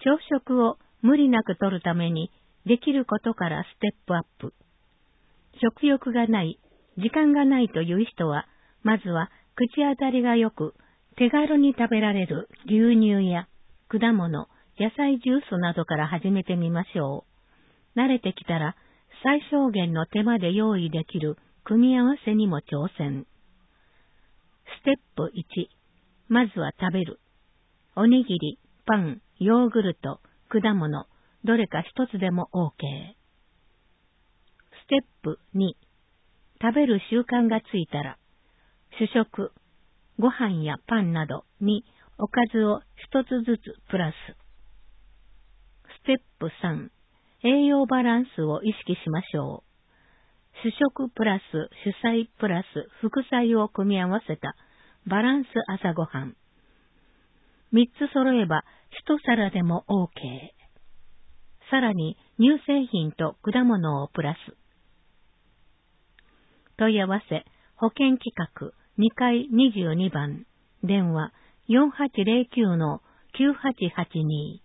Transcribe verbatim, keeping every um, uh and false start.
朝食を無理なくとるためにできることからステップアップ。食欲がない、時間がないという人は、まずは口当たりが良く、手軽に食べられる牛乳や果物、野菜ジュースなどから始めてみましょう。慣れてきたら、最小限の手間で用意できる組み合わせにも挑戦。ステップいち、まずは食べる。おにぎり、パン、ヨーグルト、果物、どれか一つでも オーケー。ステップに、食べる習慣がついたら、主食、ご飯やパンなどにおかずを一つずつプラス。ステップさん、栄養バランスを意識しましょう。主食プラス主菜プラス副菜を組み合わせたバランス朝ごはん。三つ揃えば一皿でも オーケー。さらに乳製品と果物をプラス。問い合わせ、保険企画にかいにじゅうにばん、電話 よんはちゼロきゅうのきゅうはちはちに。